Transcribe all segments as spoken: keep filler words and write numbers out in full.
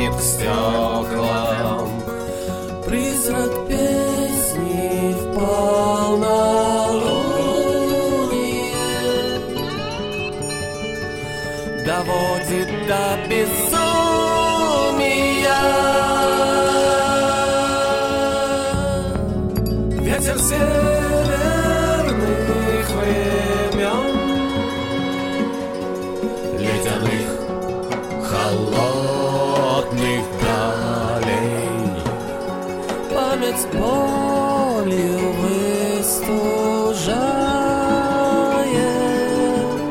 липнет к стеклам. Призрак песни в полнолуние доводит до безумия. Ветер северных времен, ледяных холодных далей, память болью выстужает,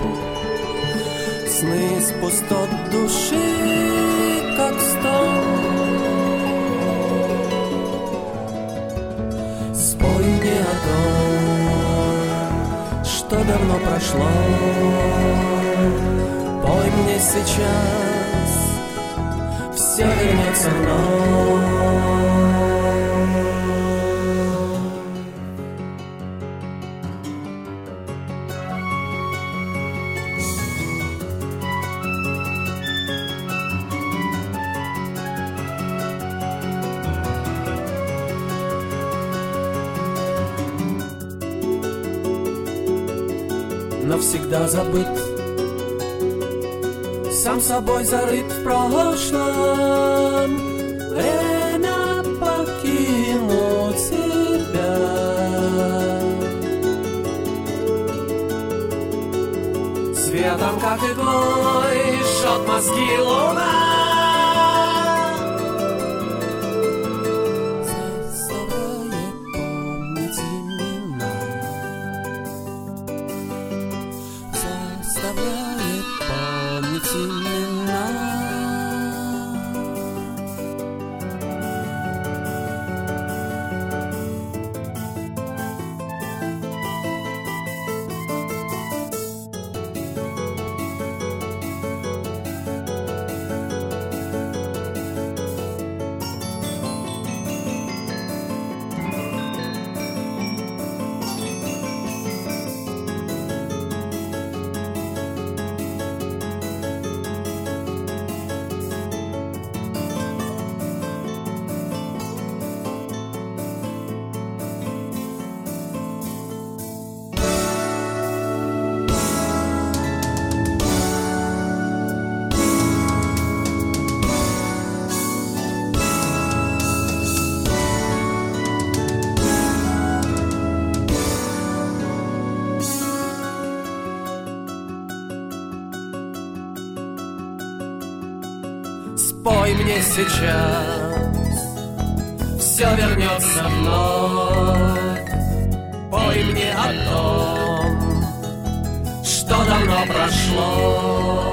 сны с пустот души, как стон. Спой мне о том, что давно прошло, пой мне сейчас, все вернется вновь. Навсегда забыт, сам собой зарыт в прошлом. Время покинуть себя. Светом, как иглой, жжет мозги луна. Заставляет помнить имена. Спой мне сейчас, все вернется вновь. Пой мне о том, что давно прошло.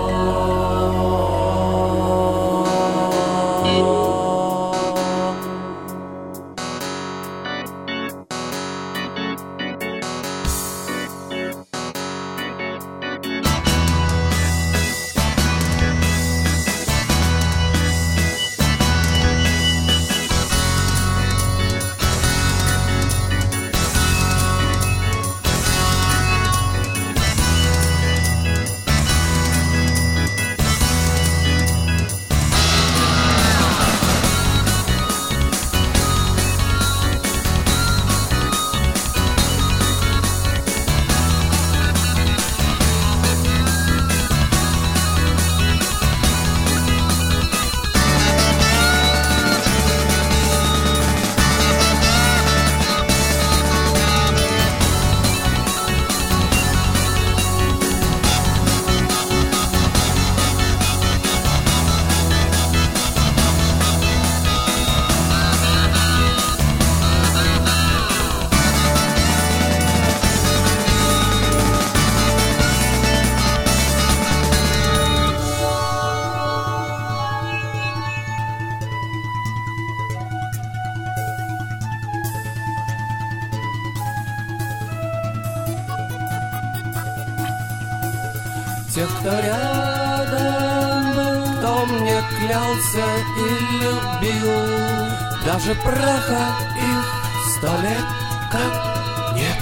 Те, кто рядом был, кто мне клялся и любил, даже праха их сто лет как нет.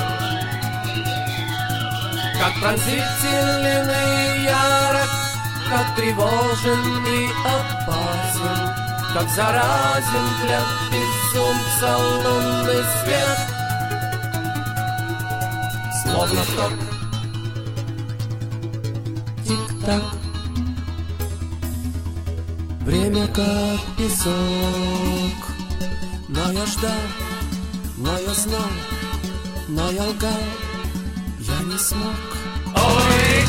Как пронзительный ярок так тревожен и опасен, как заразен для безумца лунный свет. Словно ток, тик-так, время как песок. Но я ждал, но я знал, но я лгал, я не смог. Ой,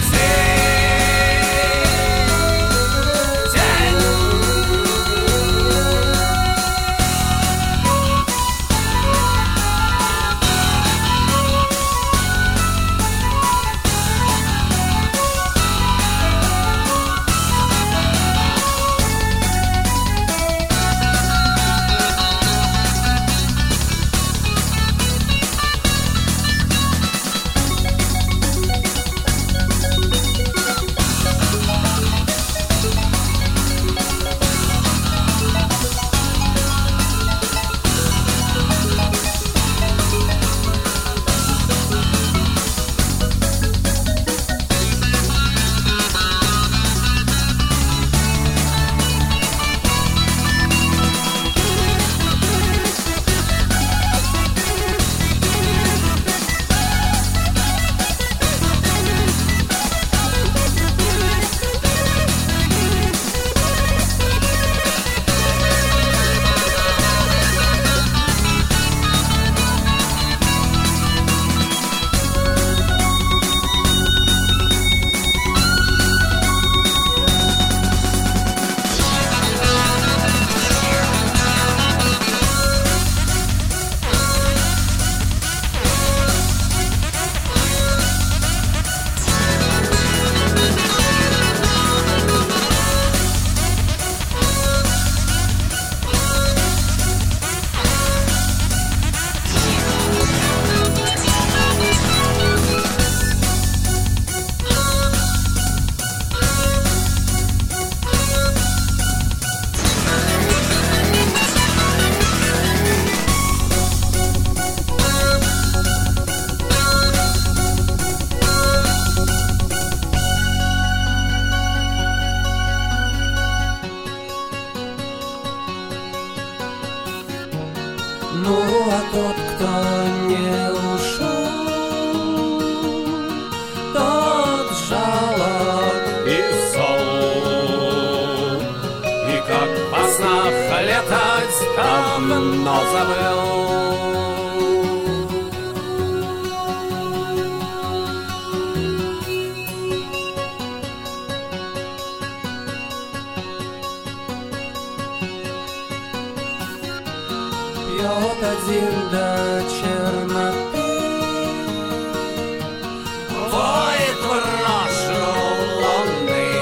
Ну, а тот, кто не ушел, тот жалок и сол, и как во снах летать давно забыл. пьет один до черноты, Воет в рошу луны,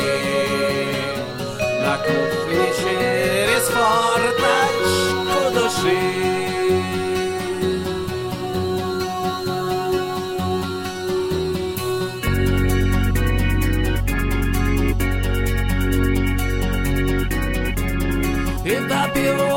на кухне через форточку души. и допивает